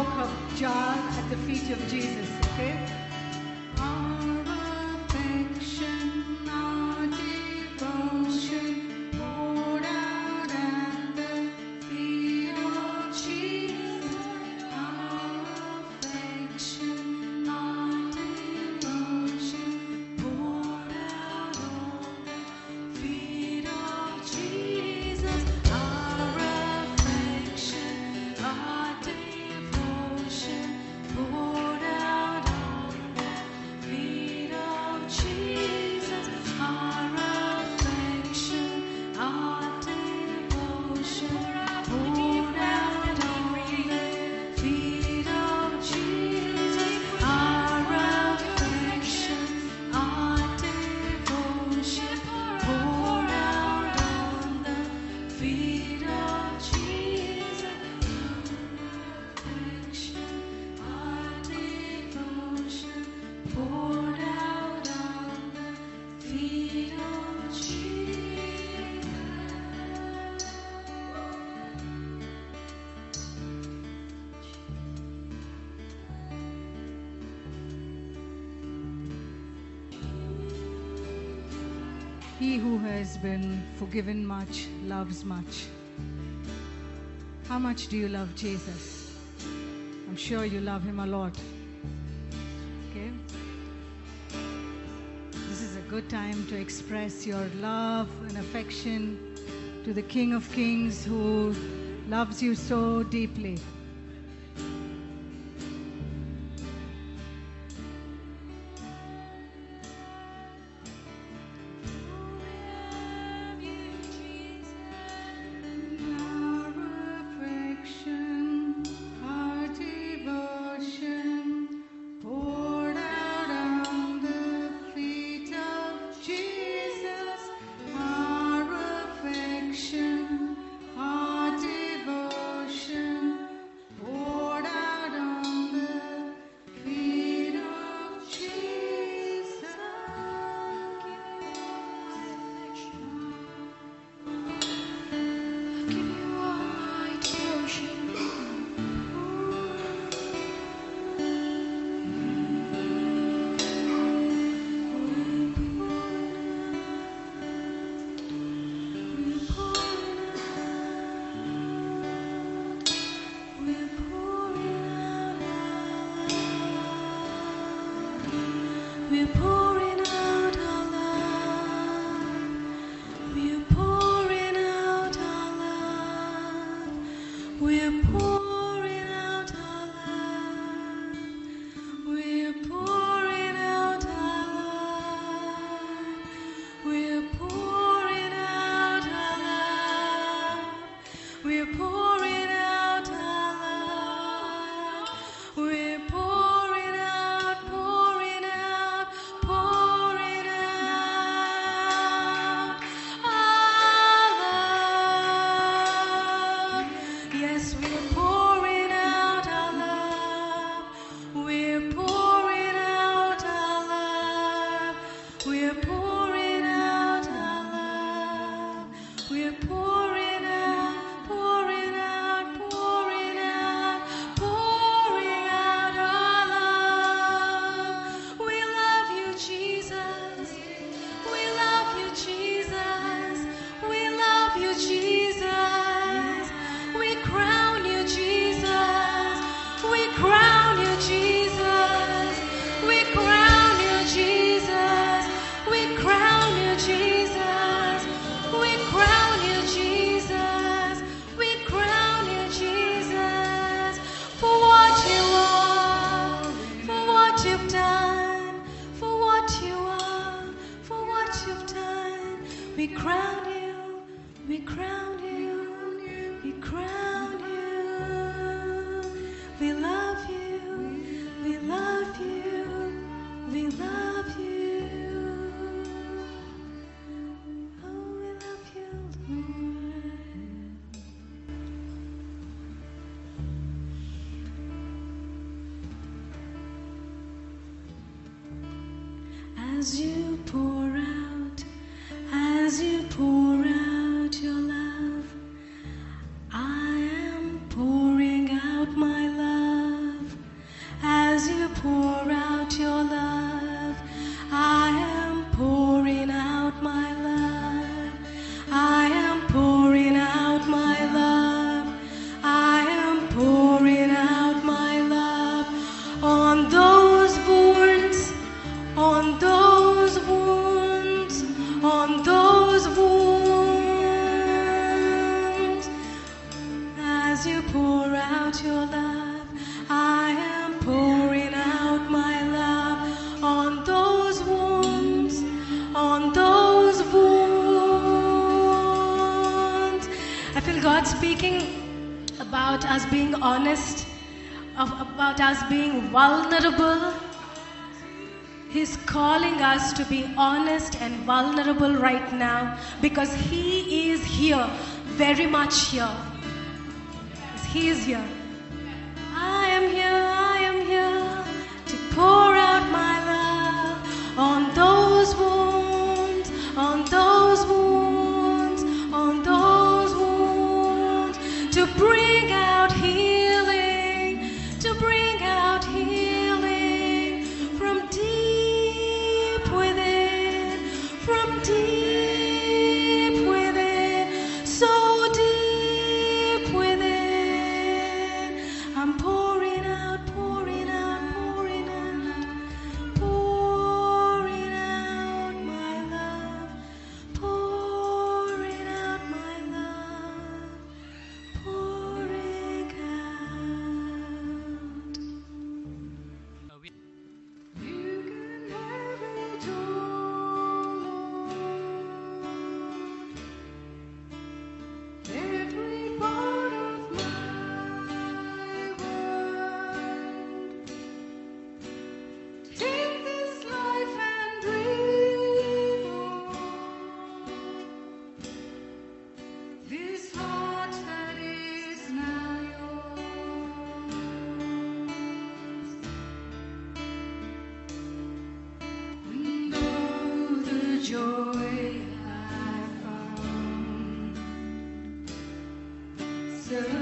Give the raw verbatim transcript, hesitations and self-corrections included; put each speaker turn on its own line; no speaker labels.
soak her jar at the feet of Jesus, okay? Our affection, our devotion, poured out at the feet of Jesus. Our affection, our devotion, poured out on the feet of Jesus. Our affection, our devotion, poured out on the feet of Jesus. Our affection, our devotion, poured out on the feet of Jesus. Our affection, our devotion, poured out on the feet of Jesus. Affection, our devotion, poured out on the feet of Jesus. He who has been forgiven much loves much. How much do you love Jesus? I'm sure you love him a lot. Okay? This is a good time to express your love and affection to the King of Kings who loves you so deeply. Our affection, our devotion, poured out on the feet of Jesus. Our affection, our devotion, poured out on the feet of Jesus. Give you all my devotion. We're pouring out, we're pouring out our love. We're pouring out our love. We're pouring out our love. We're pouring out our love. We're pouring out our love. We're pouring out our love. We're pouring out, pouring out, pouring out our love. Yes, we're pouring out our love. We're pouring out our love. We're pouring out our love. We're pouring out, pouring out, pouring out, pouring out our love. We love you, Jesus. We love you, Jesus. We love you, Jesus. We crown you, Jesus. We crown you, Jesus. We crown you, Jesus. We crown you, Jesus. We crown you, Jesus. We crown you, Jesus. For what you are, for what you've done, for what you are, for what you've done. We crown you, we crown you, we crown you. We love you, we love you, we love you. Oh, we love you, Lord. As you pour out, as you pour out your love, I am pouring out my love.
I feel God speaking about us being honest, of, about us being vulnerable. He's calling us to be honest and vulnerable right now because He is here, very much here. He is here. I am here, I am here to pour out my love on those wounds, on those wounds, on those wounds, to bring out healing, to bring out healing from deep within, from deep within, so deep within. I'm pouring out, pouring out, pouring out, pouring out my love, pouring out my love, pouring out.
You can have it all, Lord. Every part of my world. Take this life and breathe on. This heart that is now yours. And oh, the joy I found. So